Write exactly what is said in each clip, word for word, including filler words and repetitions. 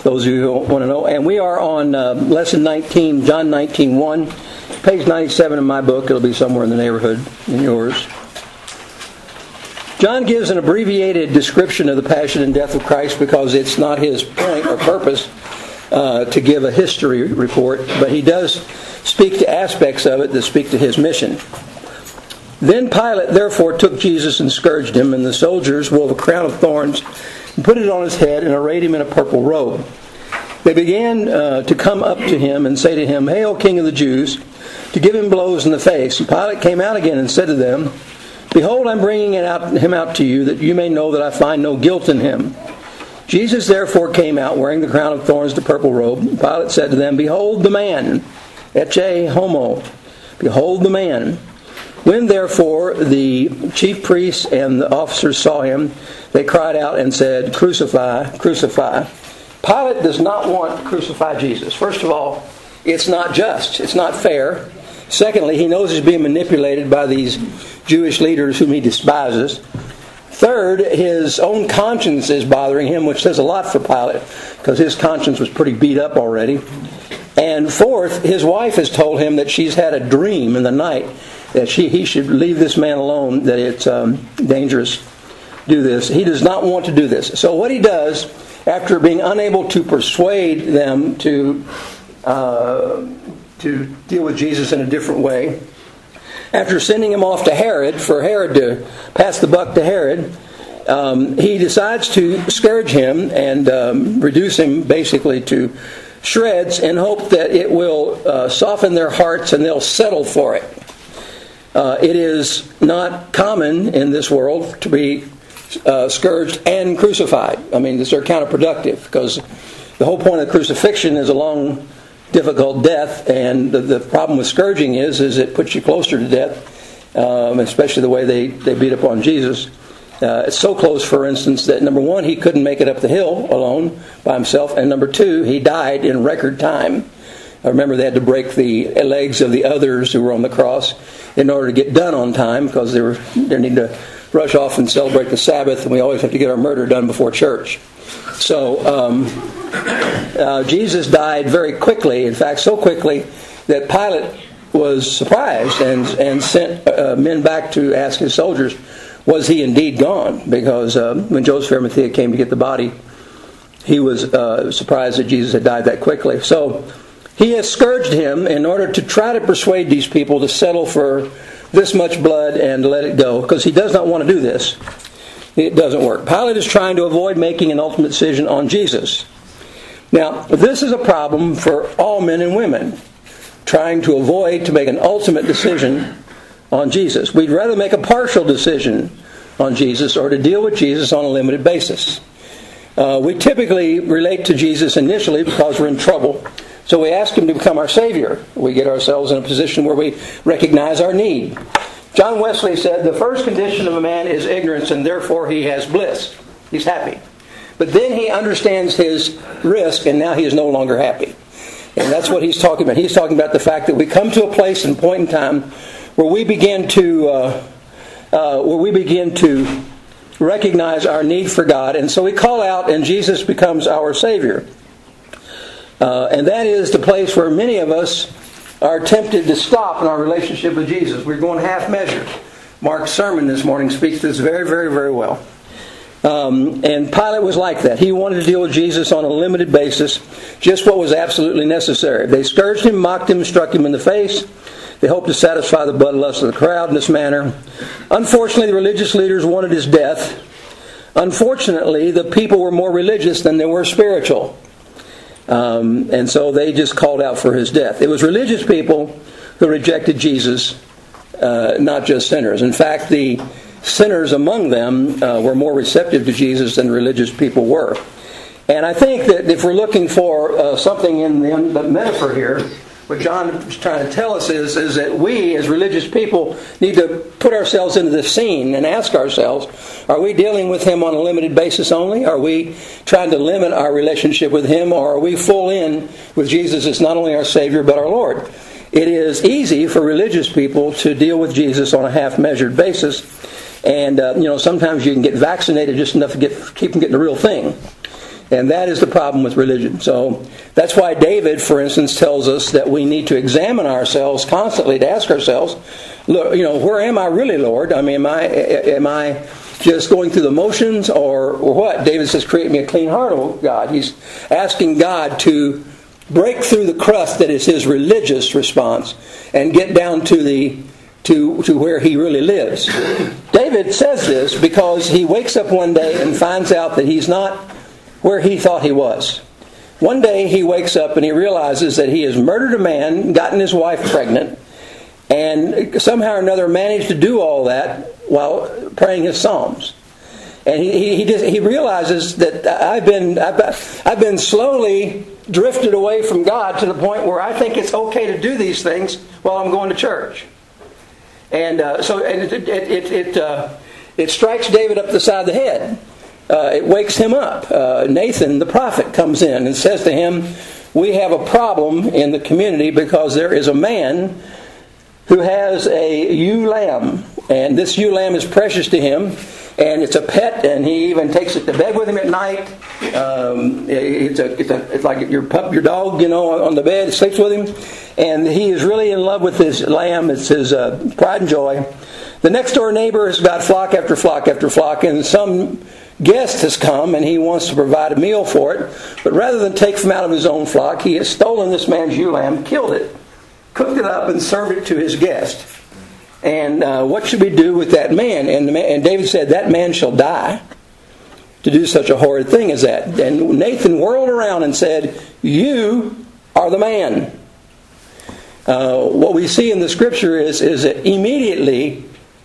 those of you who want to know. And we are on uh, lesson nineteen, John nineteen one, page ninety-seven in my book. It'll be somewhere in the neighborhood in yours. John gives an abbreviated description of the passion and death of Christ because it's not his point or purpose uh, to give a history report, but he does speak to aspects of it that speak to his mission. Then Pilate therefore took Jesus and scourged him, and the soldiers wove a crown of thorns and put it on his head and arrayed him in a purple robe. They began uh, to come up to him and say to him, "Hail, King of the Jews," to give him blows in the face. And Pilate came out again and said to them, "Behold, I'm bringing it out, him out to you, that you may know that I find no guilt in him." Jesus therefore came out, wearing the crown of thorns, the purple robe. Pilate said to them, "Behold the man, ecce homo, behold the man." When therefore the chief priests and the officers saw him, they cried out and said, "Crucify, crucify." Pilate does not want to crucify Jesus. First of all, it's not just. It's not fair. Secondly, he knows he's being manipulated by these Jewish leaders whom he despises. Third, his own conscience is bothering him, which says a lot for Pilate, because his conscience was pretty beat up already. And fourth, his wife has told him that she's had a dream in the night that she he should leave this man alone, that it's um, dangerous to do this. He does not want to do this. So what he does, after being unable to persuade them to uh, to deal with Jesus in a different way, after sending him off to Herod, for Herod to pass the buck to Herod, um, he decides to scourge him and um, reduce him basically to shreds in hope that it will uh, soften their hearts and they'll settle for it. Uh, it is not common in this world to be uh, scourged and crucified. I mean, these are counterproductive, because the whole point of crucifixion is a long, difficult death, and the, the problem with scourging is is it puts you closer to death, um, especially the way they, they beat up on Jesus. Uh, it's so close, for instance, that number one, he couldn't make it up the hill alone by himself, and number two, he died in record time. I remember they had to break the legs of the others who were on the cross in order to get done on time, because they were they need to rush off and celebrate the Sabbath, and we always have to get our murder done before church. So um, uh, Jesus died very quickly. In fact, so quickly that Pilate was surprised and and sent uh, men back to ask his soldiers, was he indeed gone? Because uh, when Joseph of Arimathea came to get the body, he was uh, surprised that Jesus had died that quickly. So he has scourged him in order to try to persuade these people to settle for this much blood and let it go, because he does not want to do this. It doesn't work. Pilate is trying to avoid making an ultimate decision on Jesus. Now, this is a problem for all men and women, trying to avoid to make an ultimate decision on Jesus. We'd rather make a partial decision on Jesus or to deal with Jesus on a limited basis. Uh, we typically relate to Jesus initially because we're in trouble. So we ask him to become our Savior. We get ourselves in a position where we recognize our need. John Wesley said, "The first condition of a man is ignorance, and therefore he has bliss." He's happy. But then he understands his risk, and now he is no longer happy. And that's what he's talking about. He's talking about the fact that we come to a place and point in time where we begin to uh, uh, where we begin to recognize our need for God, and so we call out, and Jesus becomes our Savior. Uh, and that is the place where many of us are tempted to stop in our relationship with Jesus. We're going half measure. Mark's sermon this morning speaks to this very, very, very well. Um, and Pilate was like that. He wanted to deal with Jesus on a limited basis, just what was absolutely necessary. They scourged him, mocked him, struck him in the face. They hoped to satisfy the bloodlust of the crowd in this manner. Unfortunately, the religious leaders wanted his death. Unfortunately, the people were more religious than they were spiritual. Um, and so they just called out for his death. It was religious people who rejected Jesus, uh, not just sinners. In fact, the sinners among them uh, were more receptive to Jesus than religious people were. And I think that if we're looking for uh, something in the, the metaphor here, what John is trying to tell us is, is that we as religious people need to put ourselves into the scene and ask ourselves, are we dealing with him on a limited basis only? Are we trying to limit our relationship with him? Or are we full in with Jesus as not only our Savior but our Lord? It is easy for religious people to deal with Jesus on a half-measured basis. And, uh, you know, sometimes you can get vaccinated just enough to get keep from getting the real thing. And that is the problem with religion. So that's why David, for instance, tells us that we need to examine ourselves constantly, to ask ourselves, look, you know, where am I really, Lord? I mean, am I am I just going through the motions, or, or what? David says, create me a clean heart, O God. He's asking God to break through the crust that is his religious response and get down to the to to where he really lives. David says this because he wakes up one day and finds out that he's not where he thought he was. One day he wakes up and he realizes that he has murdered a man, gotten his wife pregnant, and somehow or another managed to do all that while praying his psalms. And he he he, just, he realizes that I've been I've, I've been slowly drifted away from God to the point where I think it's okay to do these things while I'm going to church. And uh, so and it it it it, uh, it strikes David up the side of the head. Uh, it wakes him up. Uh, Nathan, the prophet, comes in and says to him, "We have a problem in the community because there is a man who has a ewe lamb, and this ewe lamb is precious to him, and it's a pet, and he even takes it to bed with him at night. Um, it's a, it's a, it's like your pup, your dog, you know, on the bed, sleeps with him, and he is really in love with this lamb. It's his uh, pride and joy. The next door neighbor has got flock after flock after flock, and some guest has come, and he wants to provide a meal for it, but rather than take from out of his own flock, he has stolen this man's ewe lamb, killed it, cooked it up, and served it to his guest. And uh, what should we do with that man? And, the man? and David said, that man shall die to do such a horrid thing as that. And Nathan whirled around and said, you are the man. Uh, what we see in the scripture is, is that immediately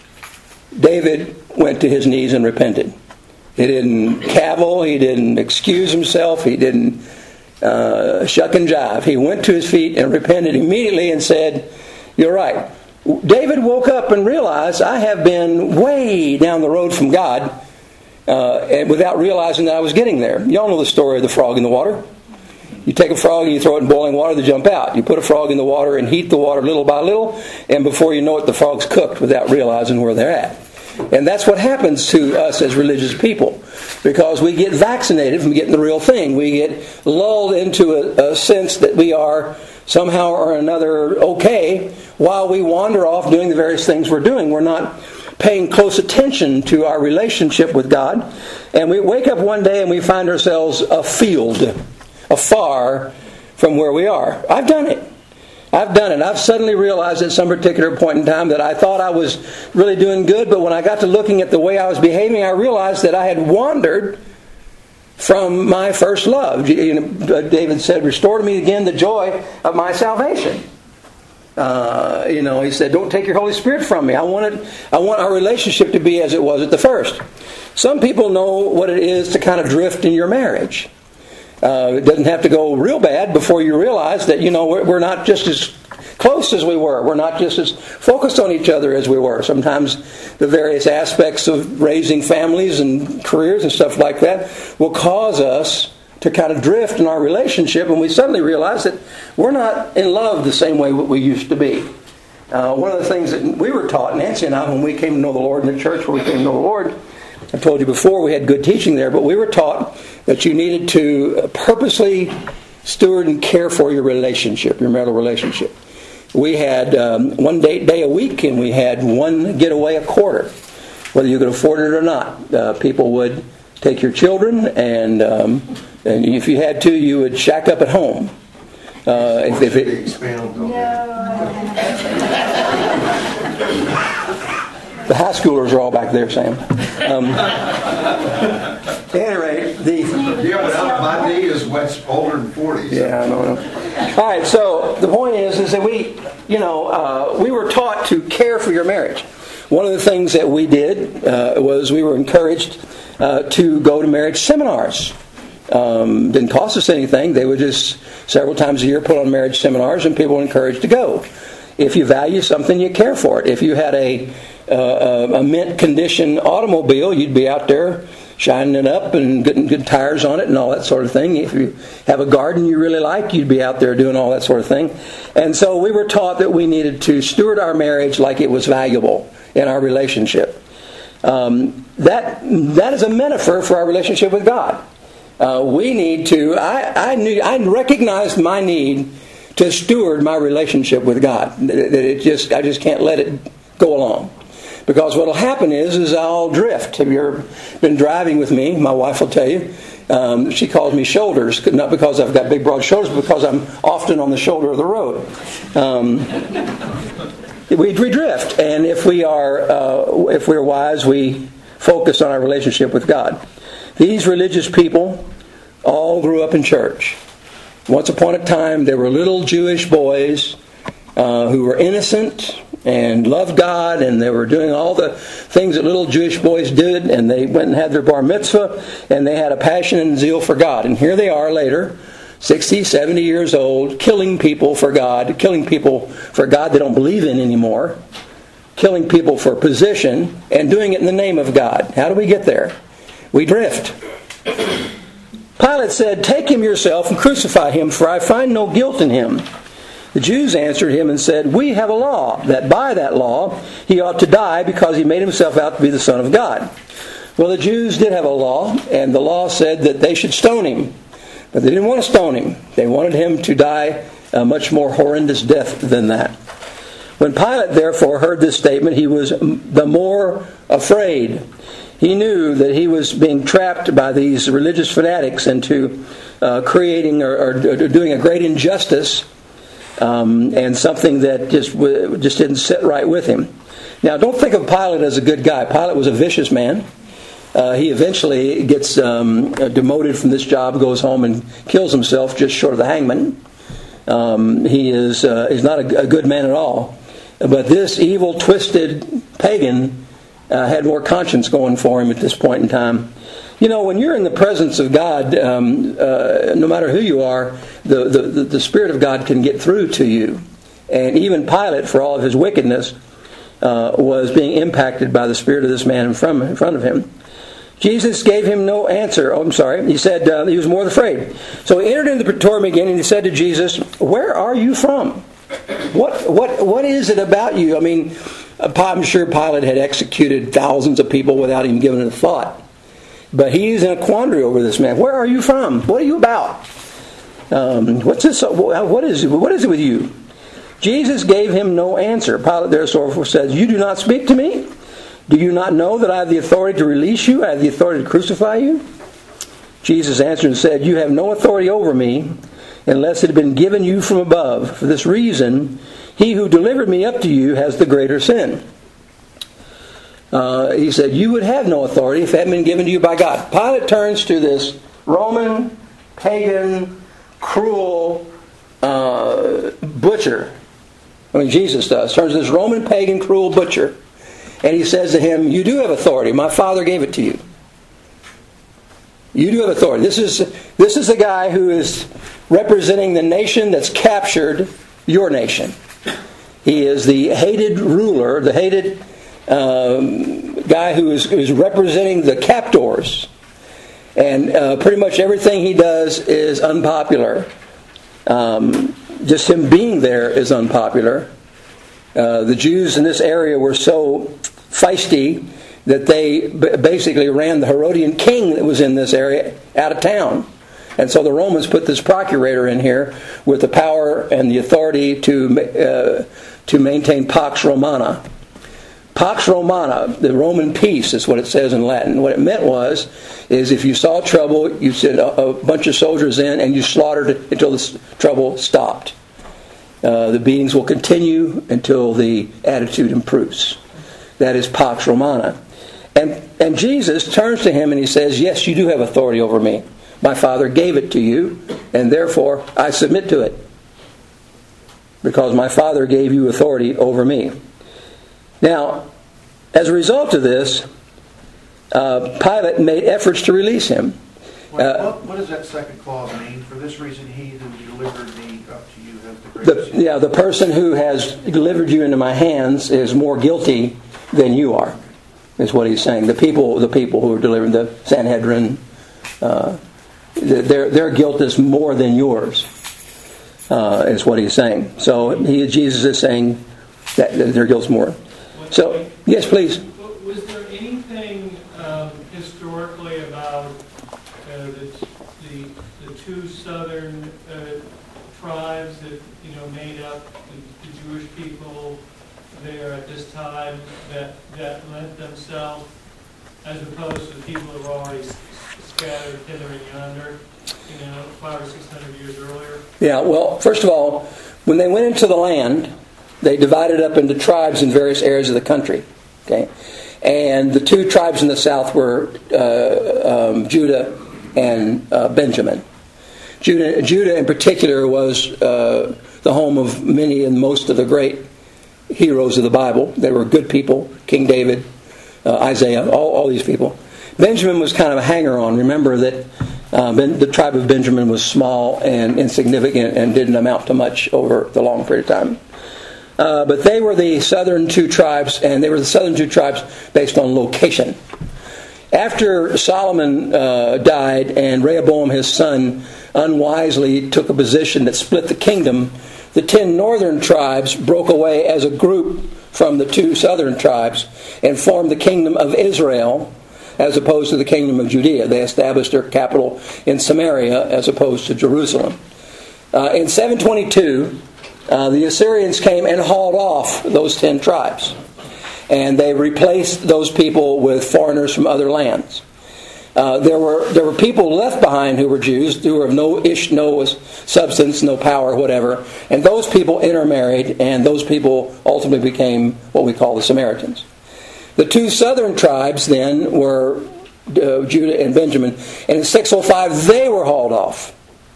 David went to his knees and repented. He didn't cavil, he didn't excuse himself, he didn't uh, shuck and jive. He went to his feet and repented immediately and said, you're right. David woke up and realized, I have been way down the road from God uh, and without realizing that I was getting there. Y'all know the story of the frog in the water. You take a frog and you throw it in boiling water, they jump out. You put a frog in the water and heat the water little by little, and before you know it, the frog's cooked without realizing where they're at. And that's what happens to us as religious people, because we get vaccinated from getting the real thing. We get lulled into a, a sense that we are somehow or another okay while we wander off doing the various things we're doing. We're not paying close attention to our relationship with God. And we wake up one day and we find ourselves afield, afar from where we are. I've done it. I've done it. I've suddenly realized at some particular point in time that I thought I was really doing good, but when I got to looking at the way I was behaving, I realized that I had wandered from my first love. You know, David said, restore to me again the joy of my salvation. Uh, you know, he said, don't take your Holy Spirit from me. I want it, I want our relationship to be as it was at the first. Some people know what it is to kind of drift in your marriage. Uh, it doesn't have to go real bad before you realize that, you know, we're, we're not just as close as we were. We're not just as focused on each other as we were. Sometimes the various aspects of raising families and careers and stuff like that will cause us to kind of drift in our relationship, and we suddenly realize that we're not in love the same way we used to be. Uh, one of the things that we were taught, Nancy and I, when we came to know the Lord in the church where we came to know the Lord, I told you before we had good teaching there, but we were taught that you needed to purposely steward and care for your relationship, your marital relationship. We had um, one date day a week, and we had one getaway a quarter, whether you could afford it or not. Uh, people would take your children, and um, and if you had to, you would shack up at home. Uh, if, if it, expound on the high schoolers are all back there, Sam. Um, at any rate, the yeah, well, my knee is what's older than forty. So. Yeah, I don't know. All right, so the point is, is that we, you know, uh, we were taught to care for your marriage. One of the things that we did uh, was we were encouraged uh, to go to marriage seminars. Um, didn't cost us anything. They would just several times a year put on marriage seminars, and people were encouraged to go. If you value something, you care for it. If you had a uh, a mint condition automobile, you'd be out there shining it up and getting good tires on it and all that sort of thing. If you have a garden you really like, you'd be out there doing all that sort of thing. And so we were taught that we needed to steward our marriage like it was valuable in our relationship. Um, that that is a metaphor for our relationship with God. Uh, we need to, I, I knew, I recognized my need to steward my relationship with God. That it just, I just can't let it go along. Because what will happen is, is I'll drift. Have you ever been driving with me? My wife will tell you. Um, she calls me shoulders, not because I've got big broad shoulders, but because I'm often on the shoulder of the road. Um, we, we drift, and if we are, uh, if we're wise, we focus on our relationship with God. These religious people all grew up in church. Once upon a time, there were little Jewish boys uh, who were innocent and loved God, and they were doing all the things that little Jewish boys did, and they went and had their bar mitzvah, and they had a passion and zeal for God. And here they are later, sixty, seventy years old, killing people for God, killing people for God they don't believe in anymore, killing people for position, and doing it in the name of God. How do we get there? We drift. Pilate said, "Take him yourself and crucify him, for I find no guilt in him." The Jews answered him and said, "We have a law, that by that law he ought to die because he made himself out to be the Son of God." Well, the Jews did have a law, and the law said that they should stone him. But they didn't want to stone him. They wanted him to die a much more horrendous death than that. When Pilate therefore heard this statement, he was the more afraid. He knew that he was being trapped by these religious fanatics into uh, creating or, or doing a great injustice. Um, and something that just just didn't sit right with him. Now, don't think of Pilate as a good guy. Pilate was a vicious man. Uh, he eventually gets um, demoted from this job, goes home and kills himself just short of the hangman. Um, he is uh, he's not a, a good man at all. But this evil, twisted pagan uh, had more conscience going for him at this point in time. You know, when you're in the presence of God, um, uh, no matter who you are, the, the, the Spirit of God can get through to you. And even Pilate, for all of his wickedness, uh, was being impacted by the spirit of this man in front, in front of him. Jesus gave him no answer. Oh, I'm sorry. He said uh, he was more afraid. So he entered into the praetorium again, and he said to Jesus, "Where are you from? What what what is it about you?" I mean, I'm sure Pilate had executed thousands of people without even giving it a thought. But he's in a quandary over this man. Where are you from? What are you about? Um, what's this? What is what is it with you? Jesus gave him no answer. Pilate therefore says, "You do not speak to me? Do you not know that I have the authority to release you? I have the authority to crucify you?" Jesus answered and said, "You have no authority over me unless it had been given you from above. For this reason, he who delivered me up to you has the greater sin." Uh, he said, "You would have no authority if it hadn't been given to you by God." Pilate turns to this Roman, pagan, cruel uh, butcher. I mean, Jesus does. Turns to this Roman, pagan, cruel butcher. And he says to him, "You do have authority. My Father gave it to you. You do have authority." This is, this is a guy who is representing the nation that's captured your nation. He is the hated ruler, the hated Um, guy who is, who is representing the captors, and uh, pretty much everything he does is unpopular. Um, just him being there is unpopular. Uh, the Jews in this area were so feisty that they b- basically ran the Herodian king that was in this area out of town. And so the Romans put this procurator in here with the power and the authority to uh, to maintain Pax Romana. Pax Romana, the Roman peace, is what it says in Latin. What it meant was, is if you saw trouble, you sent a, a bunch of soldiers in and you slaughtered it until the trouble stopped. Uh, the beatings will continue until the attitude improves. That is Pax Romana. And, and Jesus turns to him and he says, "Yes, you do have authority over me. My Father gave it to you, and therefore I submit to it. Because my Father gave you authority over me." Now, as a result of this, uh, Pilate made efforts to release him. What, Uh, what, what does that second clause mean? For this reason, he who delivered me up to you has the greater the, sin. yeah, the person who has delivered you into my hands is more guilty than you are, is what he's saying. The people, the people who are delivering the Sanhedrin, uh, their their guilt is more than yours, uh, is what he's saying. So he, Jesus is saying that their guilt's more. So, yes, please. Was there anything um, historically about uh, that's two southern uh, tribes that, you know, made up the, the Jewish people there at this time that, that lent themselves, as opposed to the people who were already s- scattered hither and yonder, you know, five or six hundred years earlier? Yeah, well, first of all, when they went into the land, they divided up into tribes in various areas of the country. Okay, and the two tribes in the south were uh, um, Judah and uh, Benjamin. Judah, Judah in particular was uh, the home of many and most of the great heroes of the Bible. They were good people. King David, uh, Isaiah, all, all these people. Benjamin was kind of a hanger-on. Remember that uh, ben, the tribe of Benjamin was small and insignificant and didn't amount to much over the long period of time. Uh, but they were the southern two tribes, and they were the southern two tribes based on location. After Solomon uh, died and Rehoboam, his son, unwisely took a position that split the kingdom, the ten northern tribes broke away as a group from the two southern tribes and formed the kingdom of Israel as opposed to the kingdom of Judea. They established their capital in Samaria as opposed to Jerusalem. Uh, in seven twenty-two, uh, the Assyrians came and hauled off those ten tribes. And they replaced those people with foreigners from other lands. Uh, there were there were people left behind who were Jews, who were of no ish, no substance, no power, whatever. And those people intermarried, and those people ultimately became what we call the Samaritans. The two southern tribes then were uh, Judah and Benjamin. And in six oh five, they were hauled off.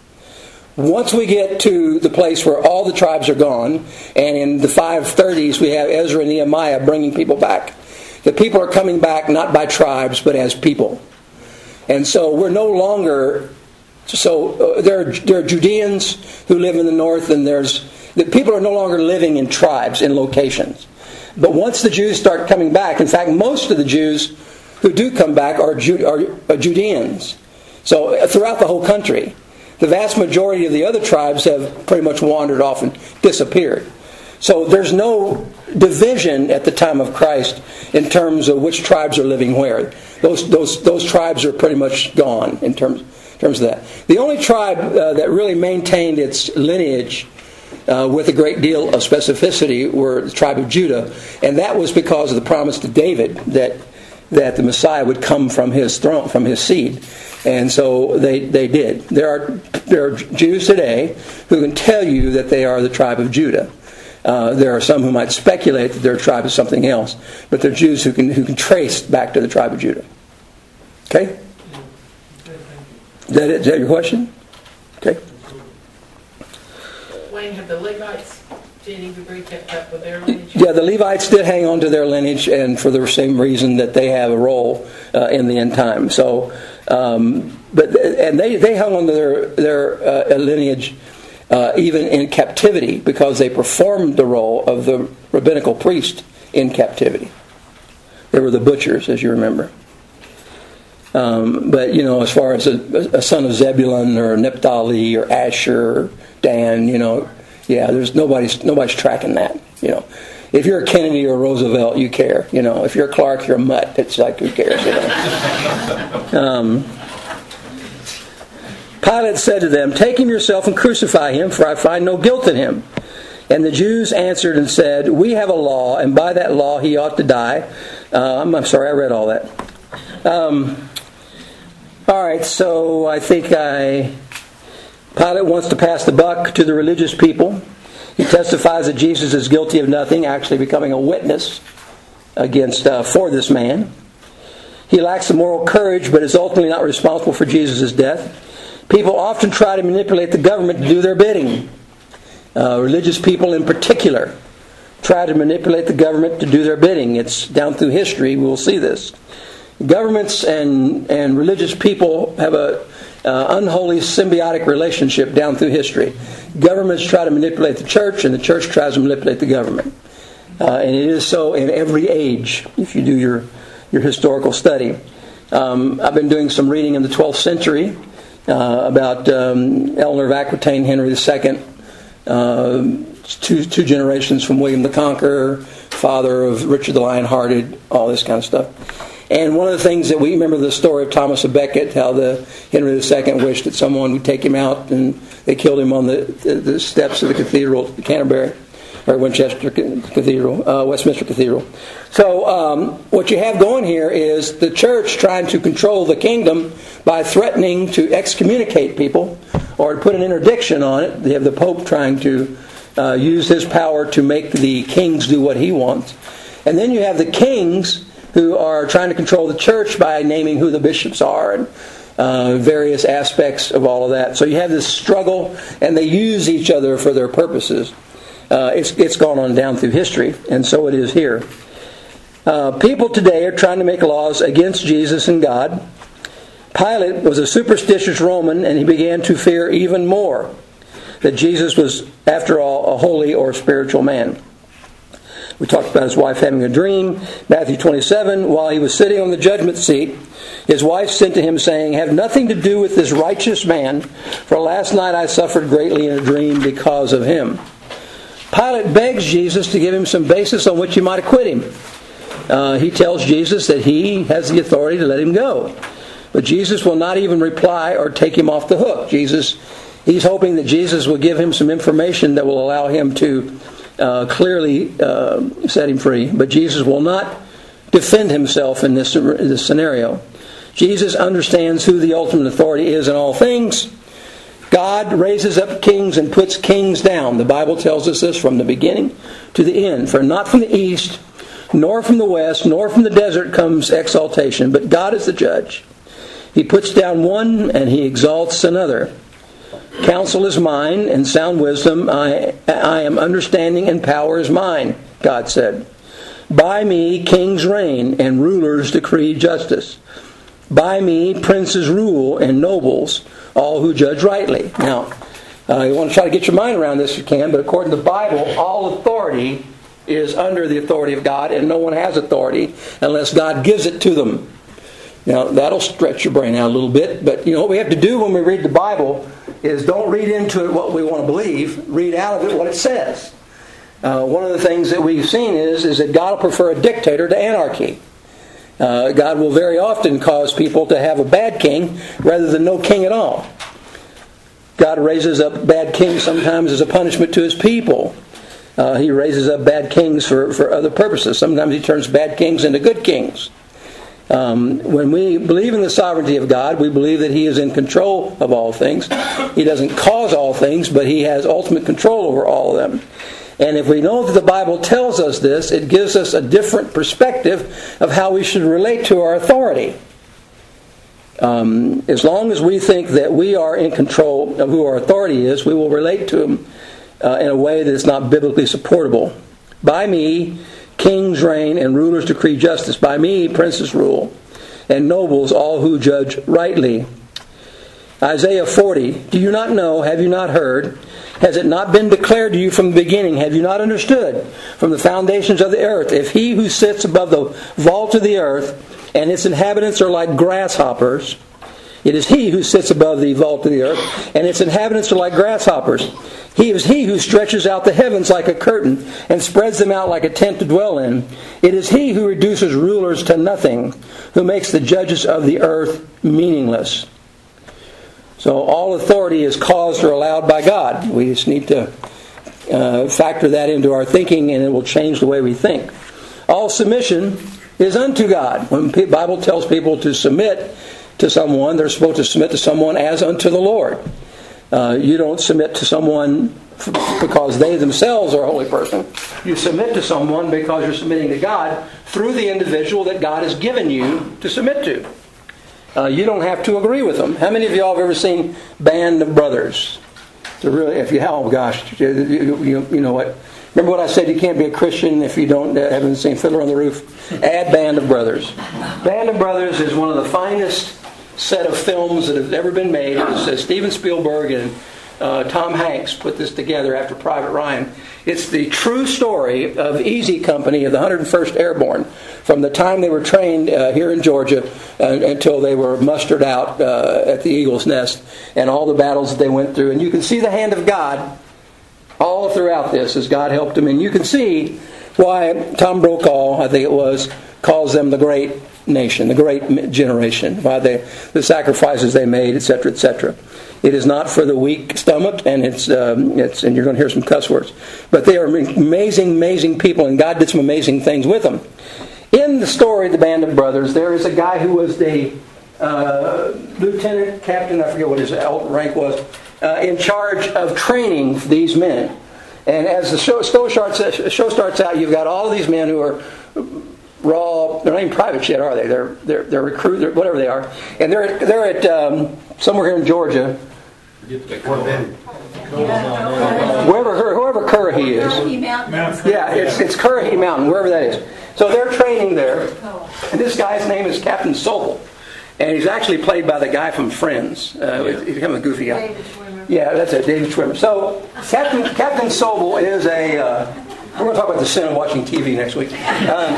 Once we get to the place where all the tribes are gone, and in the five thirties we have Ezra and Nehemiah bringing people back. The people are coming back not by tribes, but as people. And so we're no longer, so uh, there, are, there are Judeans who live in the north, and there's, the people are no longer living in tribes, in locations. But once the Jews start coming back, in fact, most of the Jews who do come back are, Ju- are, are Judeans. So uh, throughout the whole country. The vast majority of the other tribes have pretty much wandered off and disappeared. So there's no division at the time of Christ in terms of which tribes are living where. Those those those tribes are pretty much gone in terms in terms of that. The only tribe uh, that really maintained its lineage uh, with a great deal of specificity were the tribe of Judah, and that was because of the promise to David that that the Messiah would come from his throne, from his seed. And so they, they did. There are there are Jews today who can tell you that they are the tribe of Judah. Uh, there are some who might speculate that their tribe is something else, but they're Jews who can who can trace back to the tribe of Judah. Okay? Is that it? Is that your question? Okay. Wayne, have the Levites to any degree kept up with their lineage? Yeah, the Levites did hang on to their lineage, and for the same reason that they have a role uh, in the end time. So. Um, but and they, they hung on to their their uh, lineage uh, even in captivity because they performed the role of the rabbinical priest in captivity. They were the butchers, as you remember. Um, but you know, as far as a, a son of Zebulun or Naphtali or Asher or Dan, you know, yeah, there's nobody's nobody's tracking that. You know, if you're a Kennedy or a Roosevelt, you care. You know, if you're a Clark, you're a mutt. It's like, who cares? You know. um, Pilate said to them, "Take him yourself and crucify him, for I find no guilt in him." And the Jews answered and said, "We have a law, and by that law he ought to die." Uh, I'm, I'm sorry, I read all that. Um, all right, so I think I Pilate wants to pass the buck to the religious people. He testifies that Jesus is guilty of nothing, actually becoming a witness against uh, for this man. He lacks the moral courage, but is ultimately not responsible for Jesus' death. People often try to manipulate the government to do their bidding. Uh, religious people in particular try to manipulate the government to do their bidding. It's down through history, we'll see this. Governments and, and religious people have a uh, unholy symbiotic relationship down through history. Governments try to manipulate the church, and the church tries to manipulate the government. Uh, and it is so in every age, if you do your, your historical study. Um, I've been doing some reading in the twelfth century uh, about um, Eleanor of Aquitaine, Henry the Second, uh, two, two generations from William the Conqueror, father of Richard the Lion-Hearted, all this kind of stuff. And one of the things that we remember the story of Thomas à Becket, how the Henry the Second wished that someone would take him out, and they killed him on the, the, the steps of the cathedral, Canterbury, or Winchester Cathedral, uh, Westminster Cathedral. So um, what you have going here is the church trying to control the kingdom by threatening to excommunicate people or to put an interdiction on it. They have the Pope trying to uh, use his power to make the kings do what he wants. And then you have the kings who are trying to control the church by naming who the bishops are and uh, various aspects of all of that. So you have this struggle, and they use each other for their purposes. Uh, it's, it's gone on down through history, and so it is here. Uh, people today are trying to make laws against Jesus and God. Pilate was a superstitious Roman, and he began to fear even more that Jesus was, after all, a holy or spiritual man. We talked about his wife having a dream. Matthew twenty-seven, while he was sitting on the judgment seat, his wife sent to him saying, "Have nothing to do with this righteous man, for last night I suffered greatly in a dream because of him." Pilate begs Jesus to give him some basis on which he might acquit him. Uh, he tells Jesus that he has the authority to let him go. But Jesus will not even reply or take him off the hook. Jesus, he's hoping that Jesus will give him some information that will allow him to Uh, clearly uh, set him free. But Jesus will not defend himself in this, in this scenario. Jesus understands who the ultimate authority is in all things. God raises up kings and puts kings down. The Bible tells us this from the beginning to the end. For not from the east, nor from the west, nor from the desert comes exaltation, but God is the judge. He puts down one and he exalts another. Counsel is mine, and sound wisdom I, I am understanding, and power is mine, God said. By me kings reign, and rulers decree justice. By me princes rule, and nobles, all who judge rightly. Now, uh, you want to try to get your mind around this if you can, but according to the Bible, all authority is under the authority of God, and no one has authority unless God gives it to them. Now, that'll stretch your brain out a little bit, but you know what we have to do when we read the Bible is don't read into it what we want to believe. Read out of it what it says. Uh, one of the things that we've seen is, is that God will prefer a dictator to anarchy. Uh, God will very often cause people to have a bad king rather than no king at all. God raises up bad kings sometimes as a punishment to His people. Uh, he raises up bad kings for, for other purposes. Sometimes He turns bad kings into good kings. Um, when we believe in the sovereignty of God, we believe that He is in control of all things. He doesn't cause all things, but He has ultimate control over all of them. And if we know that the Bible tells us this, it gives us a different perspective of how we should relate to our authority. Um, as long as we think that we are in control of who our authority is, we will relate to Him uh, in a way that is not biblically supportable. By me kings reign and rulers decree justice. By me princes rule, and nobles all who judge rightly. Isaiah forty, do you not know? Have you not heard? Has it not been declared to you from the beginning? Have you not understood from the foundations of the earth? If He who sits above the vault of the earth and its inhabitants are like grasshoppers, it is He who sits above the vault of the earth and its inhabitants are like grasshoppers. He is He who stretches out the heavens like a curtain and spreads them out like a tent to dwell in. It is He who reduces rulers to nothing, who makes the judges of the earth meaningless. So all authority is caused or allowed by God. We just need to uh, factor that into our thinking, and it will change the way we think. All submission is unto God. When the Bible tells people to submit to someone, they're supposed to submit to someone as unto the Lord. Uh, you don't submit to someone because they themselves are a holy person. You submit to someone because you're submitting to God through the individual that God has given you to submit to. Uh, you don't have to agree with them. How many of y'all have ever seen Band of Brothers? To really, if you oh gosh, you, you, you know what? Remember what I said? You can't be a Christian if you don't uh, haven't seen Fiddler on the Roof. Add Band of Brothers. Band of Brothers is one of the finest set of films that have ever been made. It was uh, Steven Spielberg and uh, Tom Hanks put this together after Private Ryan. It's the true story of Easy Company of the one hundred first Airborne from the time they were trained uh, here in Georgia uh, until they were mustered out uh, at the Eagle's Nest, and all the battles that they went through. And you can see the hand of God all throughout this as God helped them. And you can see why Tom Brokaw, I think it was, calls them the great nation, the great generation, by the, the sacrifices they made, et cetera, et cetera. It is not for the weak stomach, and it's um, it's and you're going to hear some cuss words. But they are amazing, amazing people, and God did some amazing things with them. In the story, the Band of Brothers, there is a guy who was the uh, lieutenant, captain, I forget what his rank was, uh, in charge of training these men. And as the show, show, starts, show starts out, you've got all of these men who are raw. They're not even privates yet, are they? They're they're, they're recruit, they're, whatever they are, and they're they're at um, somewhere here in Georgia. Wherever whoever Currahee is. Yeah, it's it's Currahee Mountain, wherever that is. So they're training there, and this guy's name is Captain Sobel, and he's actually played by the guy from Friends. Uh, he's kind of a goofy guy. Yeah, that's it, David Schwimmer. So Captain Captain Sobel is a. Uh, we're going to talk about the sin of watching T V next week. Um,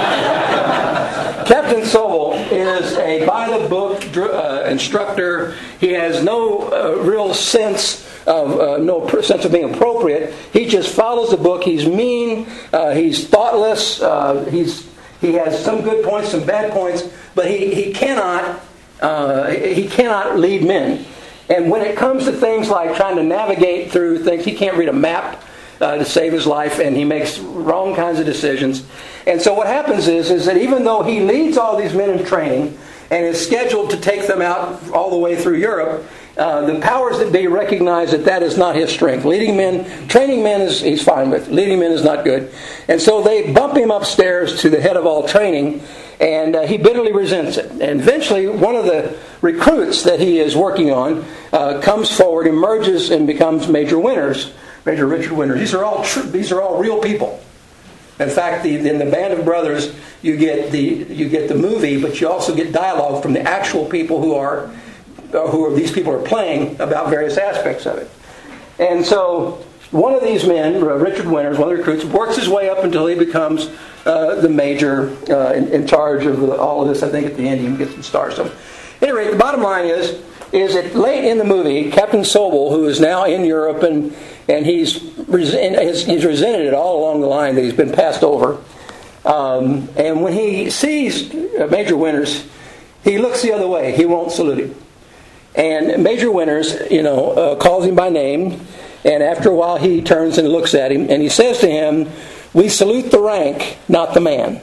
Captain Sobel is a by-the-book uh, instructor. He has no uh, real sense of uh, no sense of being appropriate. He just follows the book. He's mean. Uh, he's thoughtless. Uh, he's he has some good points, some bad points, but he he cannot uh, he cannot lead men. And when it comes to things like trying to navigate through things, he can't read a map uh, to save his life, and he makes wrong kinds of decisions. And so what happens is, is that even though he leads all these men in training and is scheduled to take them out all the way through Europe, uh, the powers that be recognize that that is not his strength. Leading men, training men is he's fine with. Leading men is not good. And so they bump him upstairs to the head of all training, and uh, he bitterly resents it. And eventually, one of the recruits that he is working on uh, comes forward, emerges, and becomes Major Winters, Major Richard Winters. These are all tr- these are all real people. In fact, the, in the Band of Brothers, you get the you get the movie, but you also get dialogue from the actual people who are uh, who are, these people are playing about various aspects of it. And so, one of these men, Richard Winters, one of the recruits, works his way up until he becomes uh, the major uh, in, in charge of the, all of this. I think at the end he even gets some stars. So, anyway, the bottom line is, is that late in the movie, Captain Sobel, who is now in Europe and and he's he's resented it all along the line that he's been passed over. Um, and when he sees Major Winters, he looks the other way. He won't salute him. And Major Winters, you know, uh, calls him by name. And after a while, he turns and looks at him, and he says to him, "We salute the rank, not the man.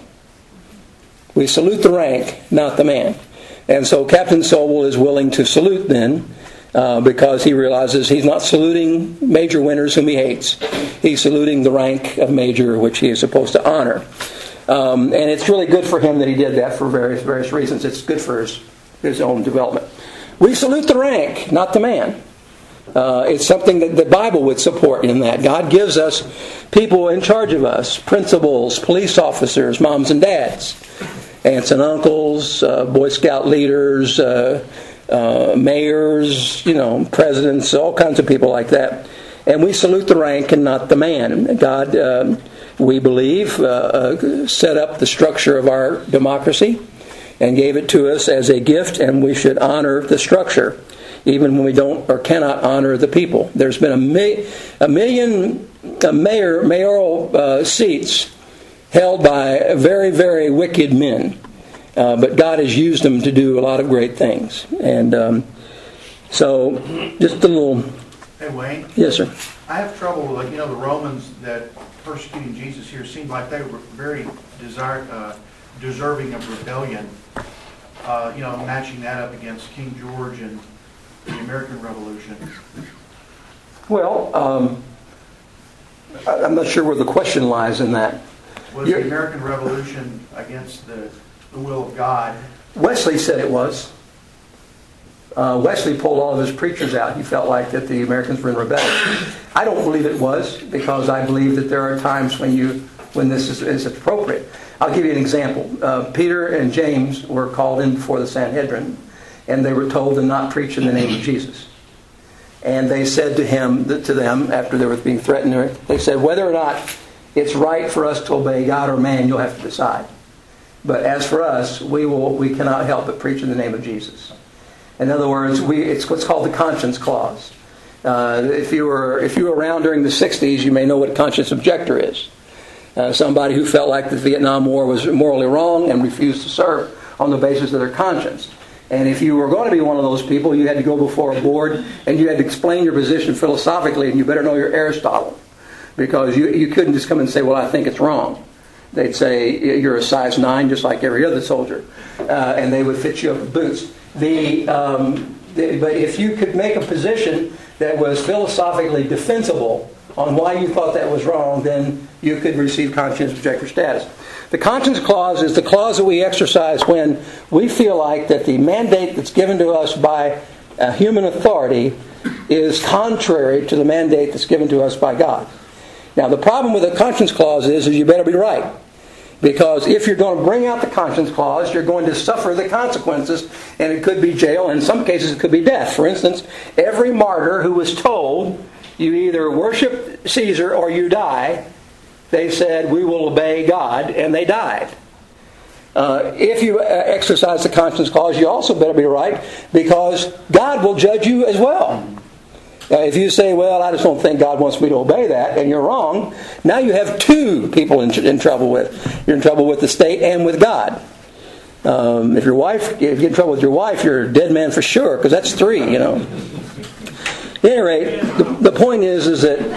We salute the rank, not the man." And so Captain Sobel is willing to salute then, uh, because he realizes he's not saluting Major Winters, whom he hates. He's saluting the rank of Major, which he is supposed to honor. Um, and it's really good for him that he did that for various various reasons. It's good for his, his own development. We salute the rank, not the man. Uh, it's something that the Bible would support in that. God gives us people in charge of us, principals, police officers, moms and dads, aunts and uncles, uh, Boy Scout leaders, uh, uh, mayors, you know, presidents, all kinds of people like that. And we salute the rank and not the man. God, uh, we believe, uh, uh, set up the structure of our democracy and gave it to us as a gift, and we should honor the structure, even when we don't or cannot honor the people. There's been a, mi- a million uh, mayor mayoral uh, seats held by very, very wicked men. Uh, but God has used them to do a lot of great things. And um, so, just a little... Hey, Wayne? Yes, sir. I have trouble with, you know, the Romans that persecuting Jesus here seemed like they were very desire, uh, deserving of rebellion. Uh, you know, matching that up against King George and the American Revolution. Well, um, I'm not sure where the question lies in that. Was You're, the American Revolution against the, the will of God? Wesley said it was. Uh, Wesley pulled all of his preachers out. He felt like that the Americans were in rebellion. I don't believe it was, because I believe that there are times when you when this is, is appropriate. I'll give you an example. Uh, Peter and James were called in before the Sanhedrin, and they were told to not preach in the name of Jesus. And they said to him, to them, after they were being threatened, they said, whether or not it's right for us to obey God or man, you'll have to decide. But as for us, we will we cannot help but preach in the name of Jesus. In other words, we it's what's called the conscience clause. Uh, if you were if you were around during the sixties, you may know what conscience objector is. Uh, somebody who felt like the Vietnam War was morally wrong and refused to serve on the basis of their conscience. And if you were going to be one of those people, you had to go before a board and you had to explain your position philosophically, and you better know your Aristotle. Because you, you couldn't just come and say, well, I think it's wrong. They'd say, you're a size nine just like every other soldier. Uh, and they would fit you up with boots. The, um, the, but if you could make a position that was philosophically defensible on why you thought that was wrong, then you could receive conscience objector status. The conscience clause is the clause that we exercise when we feel like that the mandate that's given to us by a human authority is contrary to the mandate that's given to us by God. Now, the problem with the conscience clause is, is you better be right. Because if you're going to bring out the conscience clause, you're going to suffer the consequences, and it could be jail, and in some cases it could be death. For instance, every martyr who was told, you either worship Caesar or you die, they said, we will obey God, and they died. Uh, if you exercise the conscience clause, you also better be right, because God will judge you as well. Uh, if you say, well, I just don't think God wants me to obey that, and you're wrong, now you have two people in, in trouble with. You're in trouble with the state and with God. Um, if your wife, if you get in trouble with your wife, you're a dead man for sure, because that's three, you know. At any rate, the, the point is, is that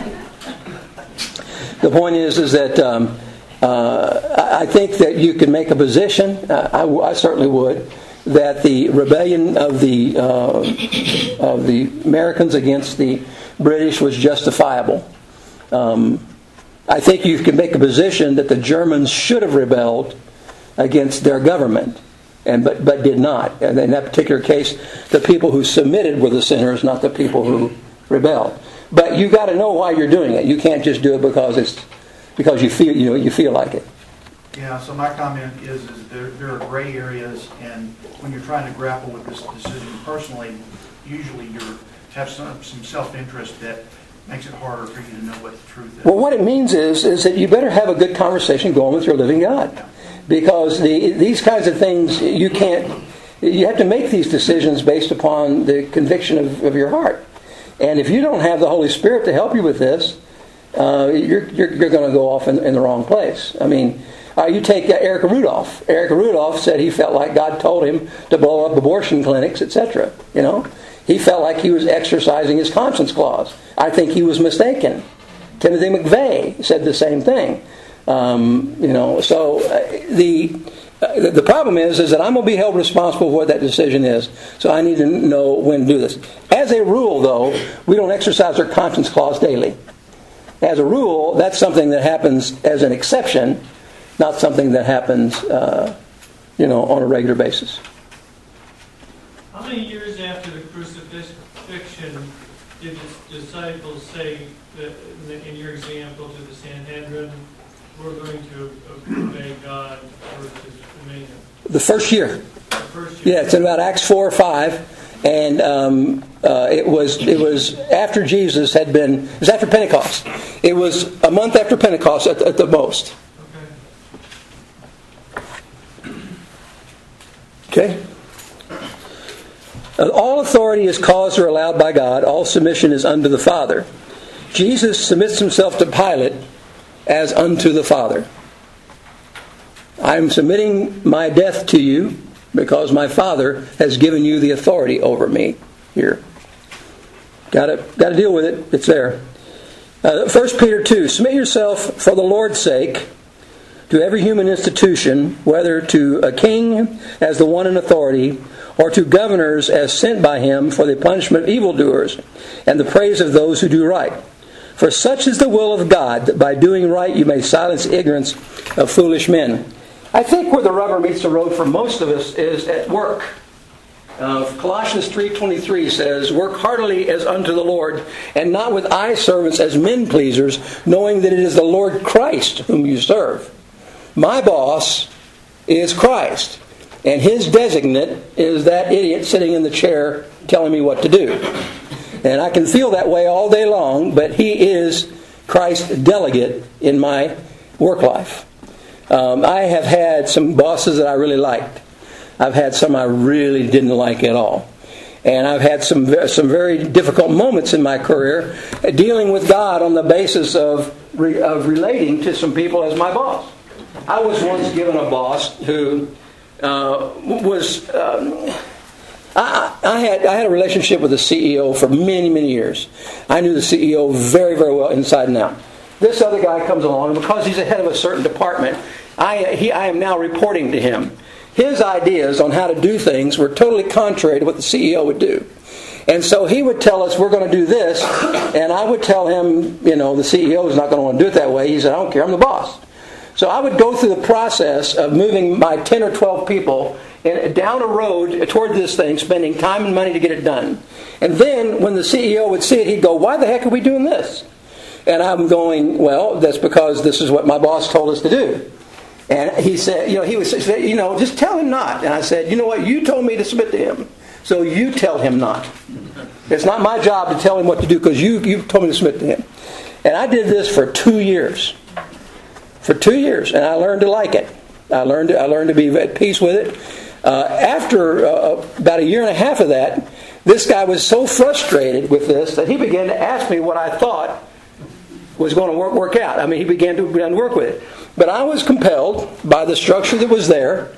the point is, is that um, uh, I think that you can make a position. Uh, I, I certainly would. That the rebellion of the uh, of the Americans against the British was justifiable. Um, I think you can make a position that the Germans should have rebelled against their government, and but but did not. And in that particular case, the people who submitted were the sinners, not the people who rebelled. But you got to know why you're doing it. You can't just do it because it's because you feel you know you feel like it. Yeah, so my comment is, is there, there are gray areas, and when you're trying to grapple with this decision personally, usually you have some, some self-interest that makes it harder for you to know what the truth is. Well, what it means is, is that you better have a good conversation going with your living God. Yeah. Because the, these kinds of things, you can't, you have to make these decisions based upon the conviction of, of your heart. And if you don't have the Holy Spirit to help you with this, uh, you're, you're, you're going to go off in, in the wrong place. I mean, Uh, you take uh, Eric Rudolph. Eric Rudolph said he felt like God told him to blow up abortion clinics, et cetera. You know, he felt like he was exercising his conscience clause. I think he was mistaken. Timothy McVeigh said the same thing. Um, you know, so uh, the uh, the problem is is that I'm going to be held responsible for what that decision is. So I need to know when to do this. As a rule, though, we don't exercise our conscience clause daily. As a rule, that's something that happens as an exception. Not something that happens, uh, you know, on a regular basis. How many years after the crucifixion did the disciples say, that, in your example, to the Sanhedrin, we're going to obey God versus obey Him? The first year. The first year. Yeah, it's in about Acts four or five, and um, uh, it was it was after Jesus had been. It was after Pentecost. It was a month after Pentecost at, at the most. Okay? All authority is caused or allowed by God. All submission is unto the Father. Jesus submits himself to Pilate as unto the Father. I am submitting my death to you because my Father has given you the authority over me. Here. Got to, got to deal with it. It's there. Uh, First Peter two. Submit yourself for the Lord's sake to every human institution, whether to a king as the one in authority, or to governors as sent by him for the punishment of evildoers, and the praise of those who do right. For such is the will of God, that by doing right you may silence ignorance of foolish men. I think where the rubber meets the road for most of us is at work. Uh, Colossians three twenty-three says, work heartily as unto the Lord, and not with eye servants as men pleasers, knowing that it is the Lord Christ whom you serve. My boss is Christ, and his designate is that idiot sitting in the chair telling me what to do. And I can feel that way all day long, but he is Christ's delegate in my work life. Um, I have had some bosses that I really liked. I've had some I really didn't like at all. And I've had some some very difficult moments in my career dealing with God on the basis of of relating to some people as my boss. I was once given a boss who uh, was um, I, I had I had a relationship with the C E O for many many years. I knew the C E O very very well inside and out. This other guy comes along, and because he's the head of a certain department, I he I am now reporting to him. His ideas on how to do things were totally contrary to what the C E O would do. And so he would tell us, we're going to do this, and I would tell him, you know, the C E O is not going to want to do it that way. He said, I don't care, I'm the boss. So I would go through the process of moving my ten or twelve people in, down a road toward this thing, spending time and money to get it done. And then when the C E O would see it, he'd go, why the heck are we doing this? And I'm going, well, that's because this is what my boss told us to do. And he said, you know, he was, you know, just tell him not. And I said, you know what, you told me to submit to him. So you tell him not. It's not my job to tell him what to do because you, you told me to submit to him. And I did this for two years. For two years. And I learned to like it. I learned to, I learned to be at peace with it. Uh, after uh, about a year and a half of that, this guy was so frustrated with this that he began to ask me what I thought was going to work, work out. I mean, he began to, began to work with it. But I was compelled by the structure that was there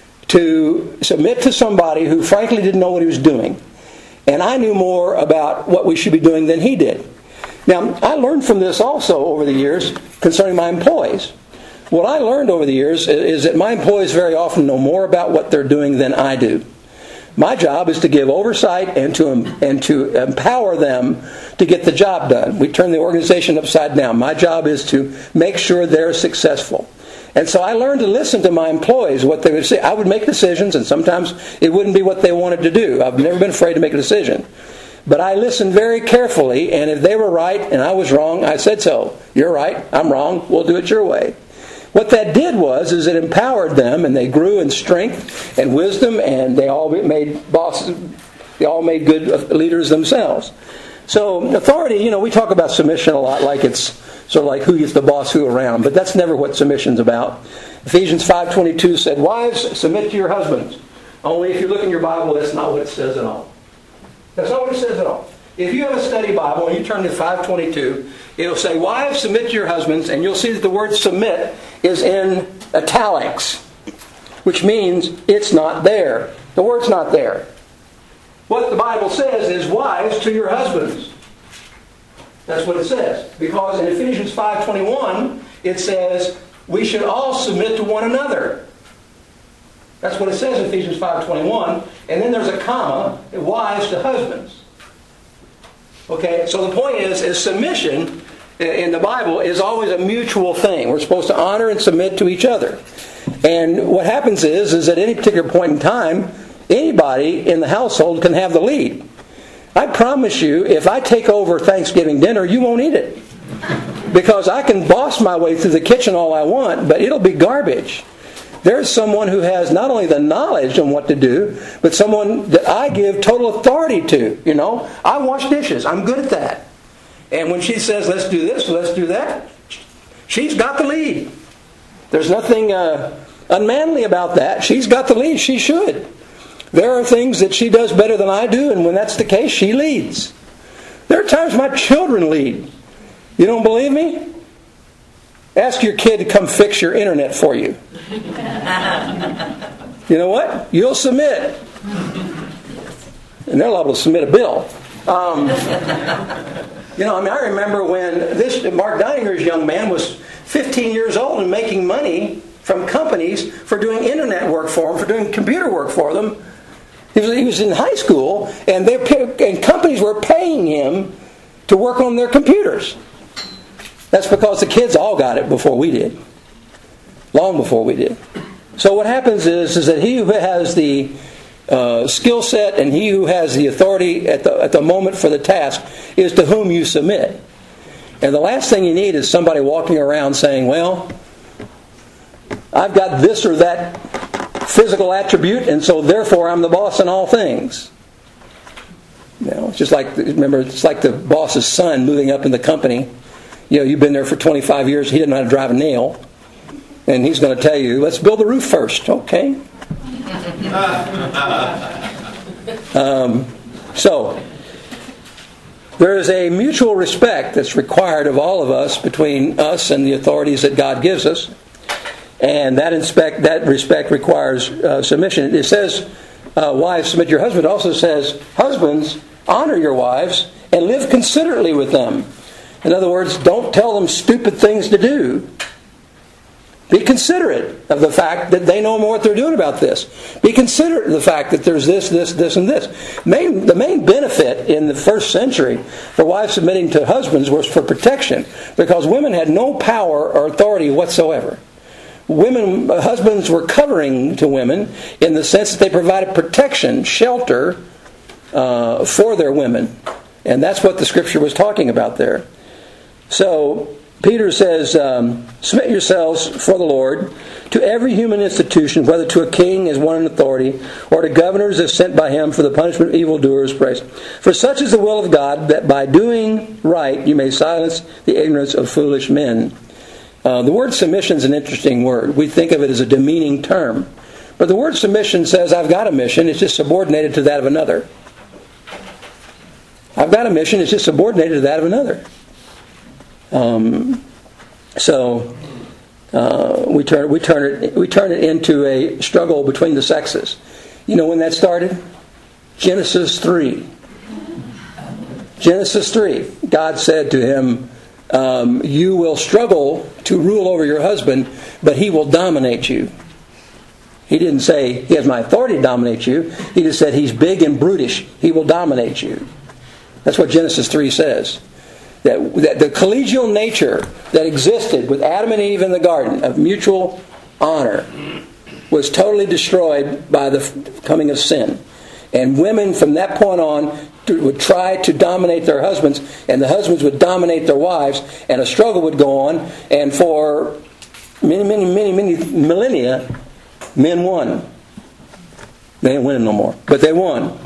to submit to somebody who frankly didn't know what he was doing. And I knew more about what we should be doing than he did. Now, I learned from this also over the years concerning my employees. What I learned over the years is that my employees very often know more about what they're doing than I do. My job is to give oversight and to and to empower them to get the job done. We turn the organization upside down. My job is to make sure they're successful. And so I learned to listen to my employees, what they would say. I would make decisions, and sometimes it wouldn't be what they wanted to do. I've never been afraid to make a decision. But I listened very carefully, and if they were right and I was wrong, I said so. You're right, I'm wrong, we'll do it your way. What that did was, is it empowered them, and they grew in strength and wisdom, and they all made bosses, they all made good leaders themselves. So authority, you know, we talk about submission a lot like it's sort of like who gets the boss who around, but that's never what submission's about. Ephesians five twenty-two said, wives, submit to your husbands. Only if you look in your Bible, that's not what it says at all. That's not what it says at all. If you have a study Bible and you turn to five twenty-two, it'll say, wives, submit to your husbands, and you'll see that the word submit is in italics, which means it's not there. The word's not there. What the Bible says is, wives, to your husbands. That's what it says. Because in Ephesians five twenty-one, it says, we should all submit to one another. That's what it says in Ephesians five twenty-one. And then there's a comma, wives to husbands. Okay, so the point is, is submission in the Bible is always a mutual thing. We're supposed to honor and submit to each other. And what happens is, is at any particular point in time, anybody in the household can have the lead. I promise you, if I take over Thanksgiving dinner, you won't eat it. Because I can boss my way through the kitchen all I want, but it'll be garbage. There's someone who has not only the knowledge on what to do, but someone that I give total authority to. You know, I wash dishes. I'm good at that. And when she says, let's do this, let's do that, she's got the lead. There's nothing uh, unmanly about that. She's got the lead. She should. There are things that she does better than I do, and when that's the case, she leads. There are times my children lead. You don't believe me? Ask your kid to come fix your internet for you. You know what? You'll submit. And they're liable to submit a bill. Um, you know, I mean, I remember when this Mark Deininger's young man was fifteen years old and making money from companies for doing internet work for them, for doing computer work for them. He was, he was in high school, and, they, and companies were paying him to work on their computers. That's because the kids all got it before we did. Long before we did. So what happens is, is that he who has the uh, skill set and he who has the authority at the, at the moment for the task is to whom you submit. And the last thing you need is somebody walking around saying, well, I've got this or that physical attribute, and so therefore I'm the boss in all things. You know, it's just like, remember, it's like the boss's son moving up in the company. You know, you've been there for twenty-five years, he doesn't know how to drive a nail. And he's going to tell you, let's build the roof first. Okay. um, so, there is a mutual respect that's required of all of us between us and the authorities that God gives us. And that inspect that respect requires uh, submission. It says, uh, wives, submit to your husband. It also says, husbands, honor your wives and live considerately with them. In other words, don't tell them stupid things to do. Be considerate of the fact that they know more what they're doing about this. Be considerate of the fact that there's this, this, this, and this. Main, the main benefit in the first century for wives submitting to husbands was for protection, because women had no power or authority whatsoever. Women, husbands were covering to women in the sense that they provided protection, shelter uh, for their women. And that's what the scripture was talking about there. So, Peter says, um, submit yourselves for the Lord to every human institution, whether to a king as one in authority, or to governors as sent by him for the punishment of evildoers. Praise. For such is the will of God, that by doing right you may silence the ignorance of foolish men. Uh, the word submission is an interesting word. We think of it as a demeaning term. But the word submission says, I've got a mission, it's just subordinated to that of another. I've got a mission, it's just subordinated to that of another. Um, so uh, we turn we turn it we turn it into a struggle between the sexes. You know when that started? Genesis three. Genesis three. God said to him, um, "You will struggle to rule over your husband, but he will dominate you." He didn't say he has my authority to dominate you. He just said he's big and brutish. He will dominate you. That's what Genesis three says. That, that the collegial nature that existed with Adam and Eve in the garden of mutual honor was totally destroyed by the coming of sin. And women from that point on would try to dominate their husbands, and the husbands would dominate their wives, and a struggle would go on. And for many, many, many, many millennia, men won. They ain't winning no more, but they won.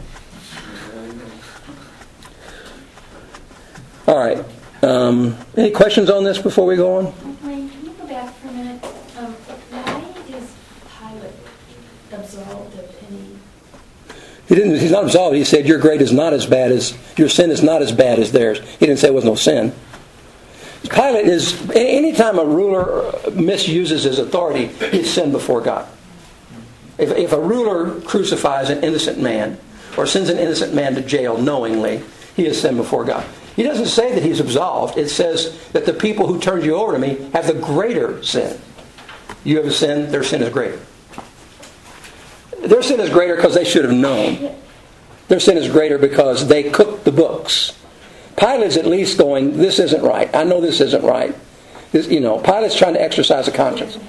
All right. Um, any questions on this before we go on? Wayne, can you go back for a minute? Um, why is Pilate absolved of any? He didn't. He's not absolved. He said, "Your great is not as bad as your sin is not as bad as theirs." He didn't say it was no sin. Pilate is. Any time a ruler misuses his authority, he's sin before God. If, if a ruler crucifies an innocent man or sends an innocent man to jail knowingly, he is sin before God. He doesn't say that he's absolved. It says that the people who turned you over to me have the greater sin. You have a sin, their sin is greater. Their sin is greater because they should have known. Their sin is greater because they cooked the books. Pilate's at least going, this isn't right. I know this isn't right. This, you know, Pilate's trying to exercise a conscience.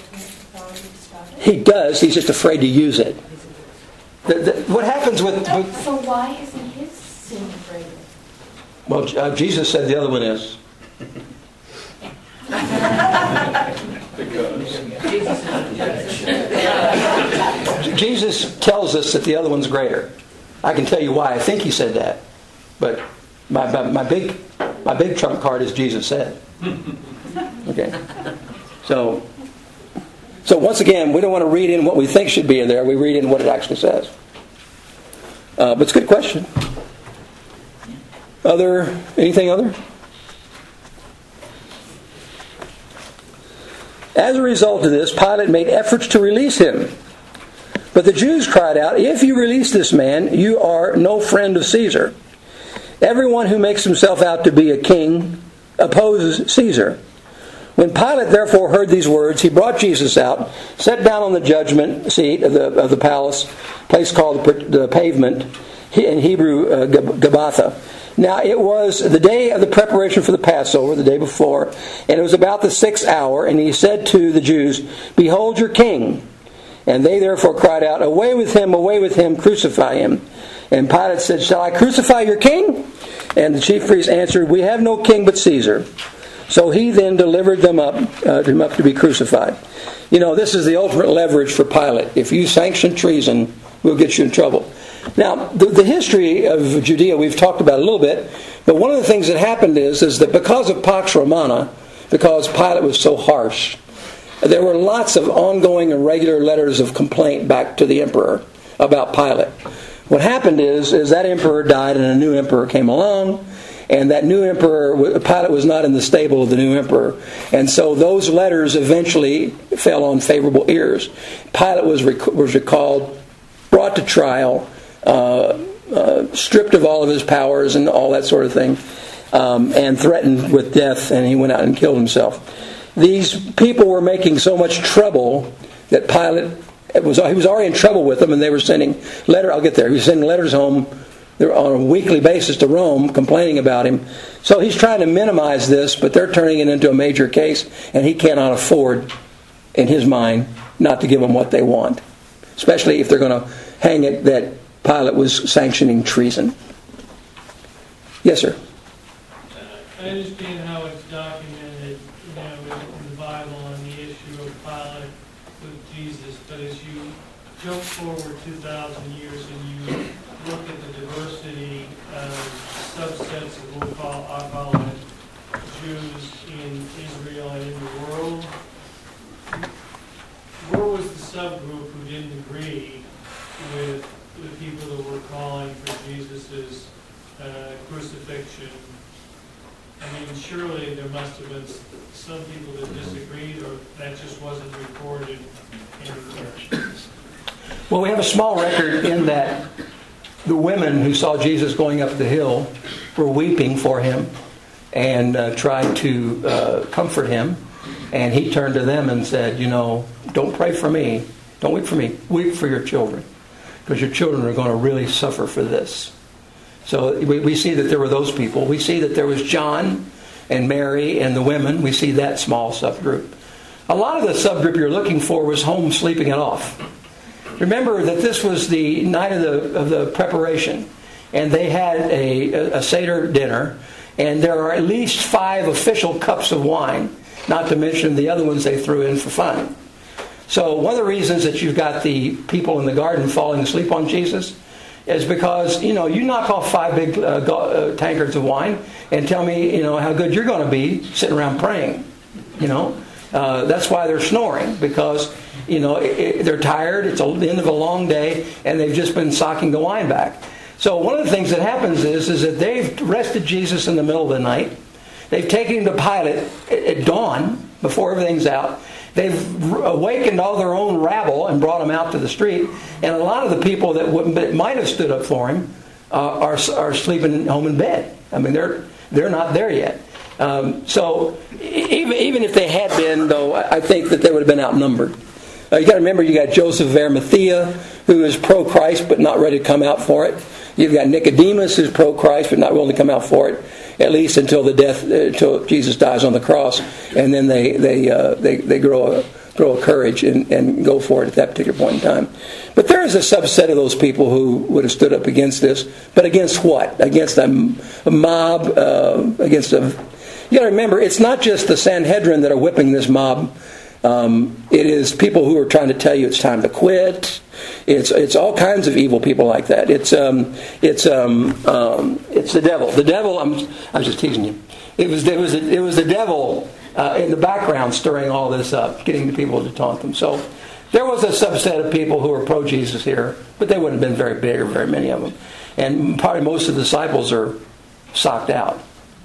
He does. He's just afraid to use it. The, the, what happens with, with... So why isn't his sin greater? Well, uh, Jesus said the other one is. Jesus tells us that the other one's greater. I can tell you why I think he said that, but my, my, my big my big trump card is Jesus said. Okay, so so once again, we don't want to read in what we think should be in there. We read in what it actually says. Uh, but it's a good question. Other, anything other? As a result of this, Pilate made efforts to release him. But the Jews cried out, "If you release this man, you are no friend of Caesar. Everyone who makes himself out to be a king opposes Caesar." When Pilate therefore heard these words, he brought Jesus out, sat down on the judgment seat of the, of the palace, place called the, the pavement, in Hebrew, uh, Gabbatha. Now it was the day of the preparation for the Passover, the day before, and it was about the sixth hour, and he said to the Jews, "Behold your king." And they therefore cried out, "Away with him, away with him, crucify him." And Pilate said, "Shall I crucify your king?" And the chief priests answered, "We have no king but Caesar." So he then delivered them up, uh, them up to be crucified. You know, this is the ultimate leverage for Pilate. If you sanction treason, we'll get you in trouble. Now, the, the history of Judea we've talked about a little bit, but one of the things that happened is, is that because of Pax Romana, because Pilate was so harsh, there were lots of ongoing and regular letters of complaint back to the emperor about Pilate. What happened is, is that emperor died and a new emperor came along, And that new emperor, Pilate was not in the stable of the new emperor. And so those letters eventually fell on favorable ears. Pilate was rec- was recalled, brought to trial, uh, uh, stripped of all of his powers and all that sort of thing, um, and threatened with death, and he went out and killed himself. These people were making so much trouble that Pilate, it was, he was already in trouble with them, and they were sending letter. I'll get there. He was sending letters home They're on a weekly basis to Rome, complaining about him. So he's trying to minimize this, but they're turning it into a major case, and he cannot afford, in his mind, not to give them what they want. Especially if they're going to hang it that Pilate was sanctioning treason. Yes, sir. I understand how it's documented, you know, in the Bible on the issue of Pilate with Jesus, but as you jump forward two thousand years and you look at the diversity of subsets of what we'll call, I'll call it, Jews in Israel and in the world, where was the subgroup who didn't agree with the people that were calling for Jesus' uh, crucifixion? I mean, surely there must have been some people that disagreed, or that just wasn't recorded anywhere. Well, we have a small record in that the women who saw Jesus going up the hill were weeping for him and uh, tried to uh, comfort him. And he turned to them and said, you know, don't pray for me. Don't weep for me. Weep for your children. Because your children are going to really suffer for this. So we, we see that there were those people. We see that there was John and Mary and the women. We see that small subgroup. A lot of the subgroup you're looking for was home sleeping it off. Remember that this was the night of the of the preparation, and they had a, a, a Seder dinner, and there are at least five official cups of wine, not to mention the other ones they threw in for fun. So one of the reasons that you've got the people in the garden falling asleep on Jesus is because, you know, you knock off five big uh, go- uh, tankards of wine and tell me, you know, how good you're going to be sitting around praying, you know. Uh, that's why they're snoring, because, you know, it, it, they're tired. It's a, the end of a long day, and they've just been socking the wine back. So one of the things that happens is, is that they've arrested Jesus in the middle of the night. They've taken him to Pilate at, at dawn, before everything's out. They've awakened all their own rabble and brought him out to the street. And a lot of the people that would, that might have stood up for him uh, are are sleeping home in bed. I mean, they're they're not there yet. Um, so even even if they had been, though, I think that they would have been outnumbered. Uh, you got to remember, you got Joseph of Arimathea, who is pro-Christ but not ready to come out for it. You've got Nicodemus, who's pro-Christ but not willing to come out for it, at least until the death, uh, until Jesus dies on the cross, and then they they uh, they they grow a grow a courage and, and go for it at that particular point in time. But there is a subset of those people who would have stood up against this, but against what? Against a, a mob, uh, against a. You got to remember, it's not just the Sanhedrin that are whipping this mob. Um, it is people who are trying to tell you it's time to quit. It's it's all kinds of evil people like that. It's um it's um, um it's the devil. The devil. I'm I was just teasing you. It was it was it was the devil uh, in the background stirring all this up, getting the people to taunt them. So there was a subset of people who were pro Jesus here, but they wouldn't have been very big or very many of them. And probably most of the disciples are socked out.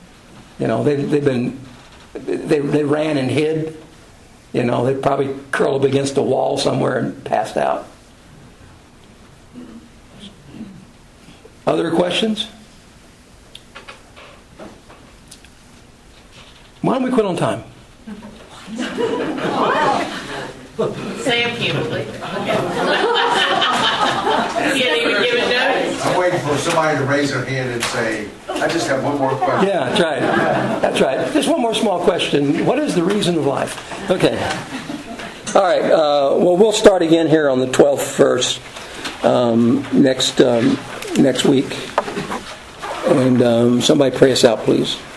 You know, they they've been they they ran and hid. You know, they probably curled up against a wall somewhere and passed out. Other questions? Why don't we quit on time? Sam candidly. You can't even give it notice. I'm waiting for somebody to raise their hand and say, I just have one more question. Yeah, that's right. That's right. Just one more small question. What is the reason of life? Okay. All right. Uh, well, we'll start again here on the twelfth verse um, next um, next week. And um, somebody pray us out, please.